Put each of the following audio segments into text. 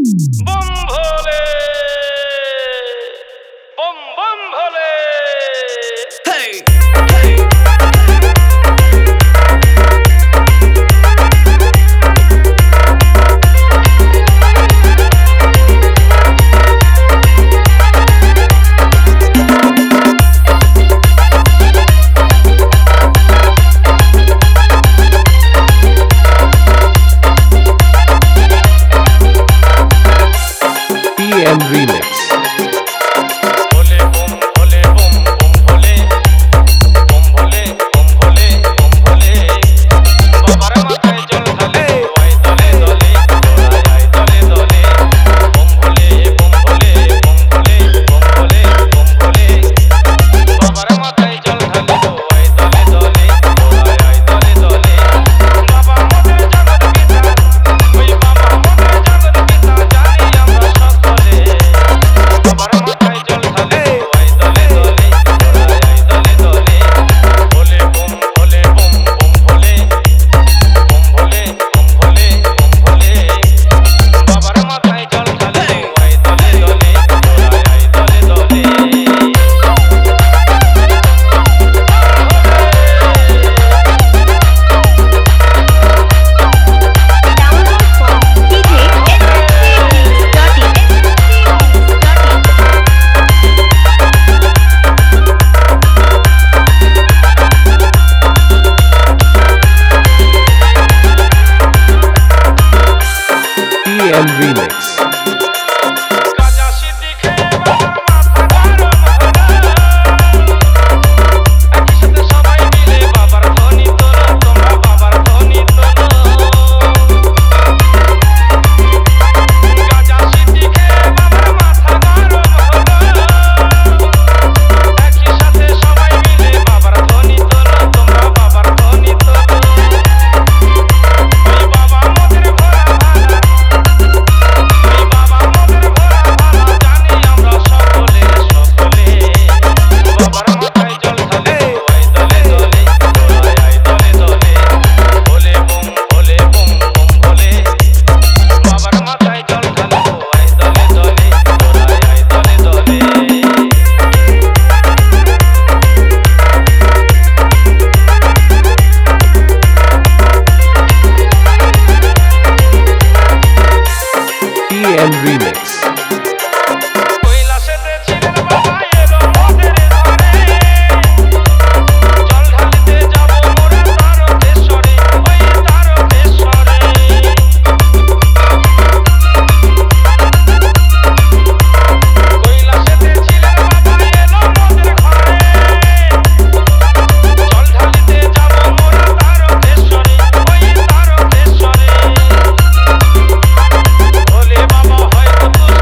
बम भोले बम बम भोले hey, hey. PM Remix. भोले बम भोले बम बम भोले बम भोले बम भोले बम भोले बाबार माথায় জল ঢালে ওই দলে দলে ওই দলে দলে বম ভোলে বম ভোলে বম ভোলে বম ভোলে বম ভোলে বাবার মাথায় জল ঢালে ওই দলে দলে ওই দলে দলে বাবা মোদের জগৎ পিতা ওই বাবা মোদের জগৎ পিতা জানি আমরা সকলে বাবার মাথায় জল ঢালে ওই দলে দলে ওই দলে দলে ভোলে বম ভোলে বম বম ভোলে বম ভোলে বম ভোলে বম ভোলে বাবার মাথায় জল ঢালে ওই দলে দলে ওই দলে দলে Download from djscnews.in. PM Remix. Gaza সিদ্ধি খেয়ে বাবার মাথা গরম হলো একই সাথে সবাই মিলে বাবার ধ্বনি তোলো তোমরা বাবার ধ্বনি তোলো গাজা সিদ্ধি খেয়ে বাবার মাথা গরম হলো একই সাথে সবাই মিলে বাবার ধ্বনি তোলো তোমরা বাবার ধ্বনি তোলো ওই বাবা মোদের ভোলা ভালা ওই বাবা মোদের ভোলা ভালা জানি আমরা সকলে সকলে বাবার মাথায় জল ঢালে ওই দলে দলে ওই দলে দলে ভোলে বম ভোলে বম বম ভোলে বাবার মাথায় জল ঢালে ওই দলে দলে ওই দলে দলে PM Remix. কৈলাসেতে ছিলেন বাবা এলো মোদের ঘরে জল ঢালিতে যাব মোরা তারকেশ্বরে ওই তারকেশ্বরে কৈলাসেতে ছিলেন বাবা এলো মোদের ঘরে জল ঢালিতে যাব মোরা তারকেশ্বরে ওই তারকেশ্বরে ভোলে বাবা হয়তো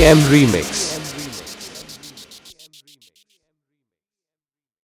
EDM remix.